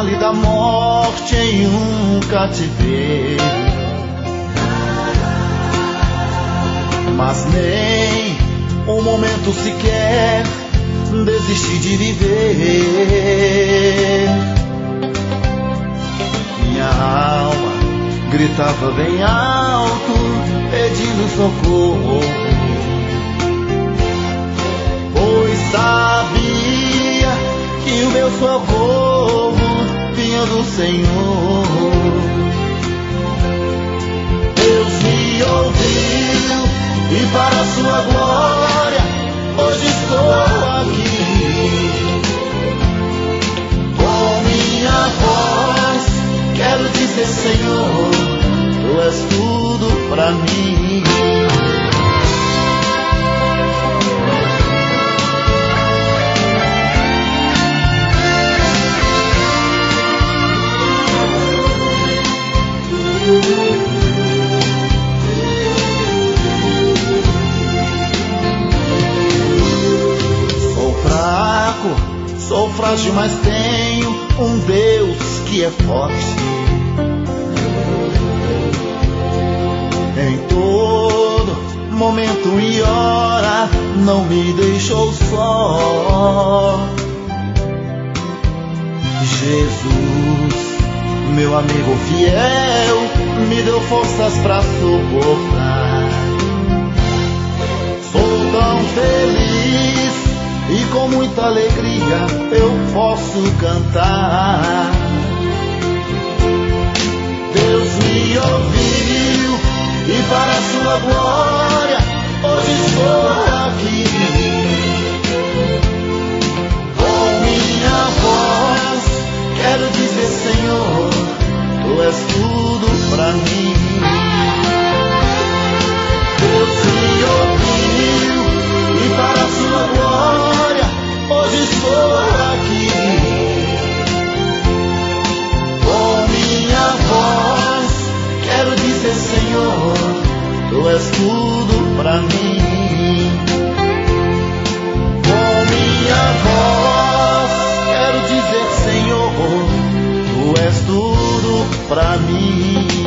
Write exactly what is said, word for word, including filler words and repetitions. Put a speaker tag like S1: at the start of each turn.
S1: vale da morte em um cativeiro, mas nem um momento sequer desisti de viver. Minha alma gritava bem alto, pedindo socorro, pois sabia que o meu socorro vinha do Senhor. Deus me ouviu e para a sua glória hoje estou aqui. Com minha voz quero dizer: Senhor, Tu és tudo pra mim. Sou fraco, sou frágil, mas tenho um Deus que é forte. Em todo momento e hora não me deixou só. Jesus, meu amigo fiel, me deu forças pra suportar. Sou tão feliz e com muita alegria eu posso cantar. Deus me ouviu e para a sua glória hoje estou aqui. Com minha voz quero dizer: Senhor, Tu és tudo pra mim. Deus me ouviu e para a sua glória hoje estou aqui. Com minha voz quero dizer: Senhor, Tu és tudo pra mim. Com minha voz quero dizer: Senhor, Tu és tudo pra mim.